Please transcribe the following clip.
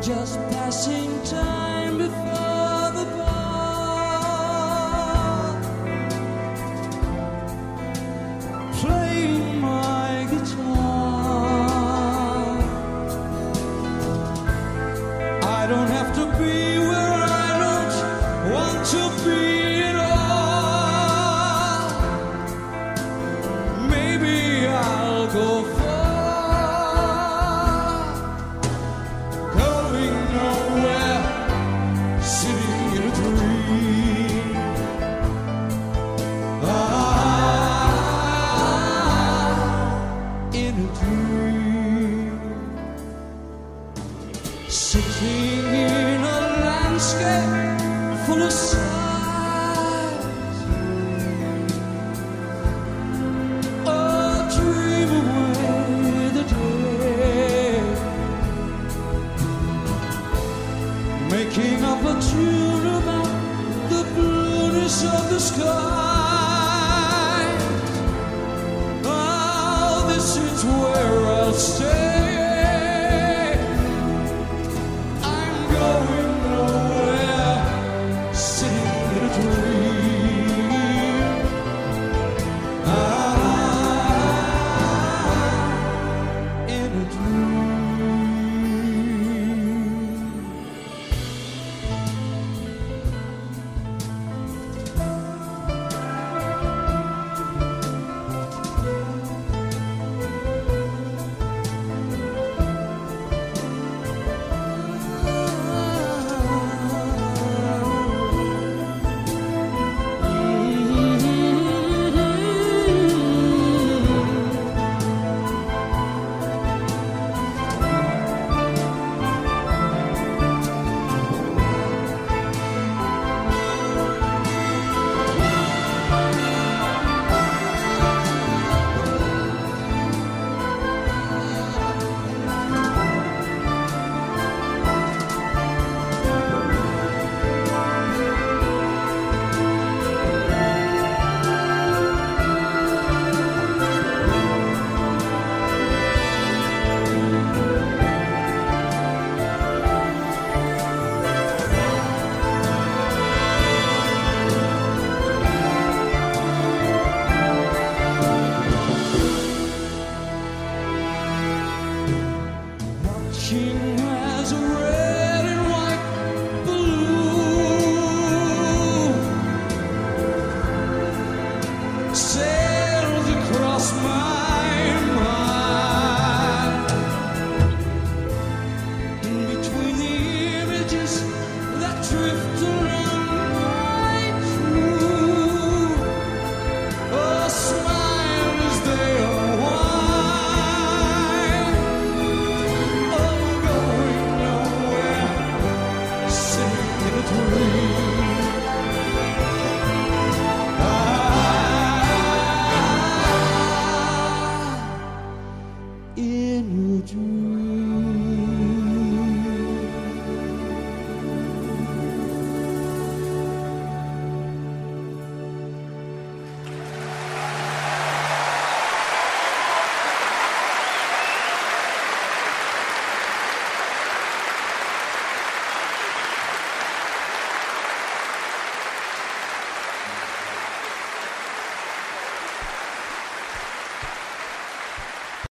just passing time before the bar, playing my guitar. I don't have to be where I don't want to be at all. Maybe I'll go far. Sitting in a landscape full of sighs, oh, dream away the day, making up a tune about the blueness of the sky. Oh, this is where I'll stay. Watching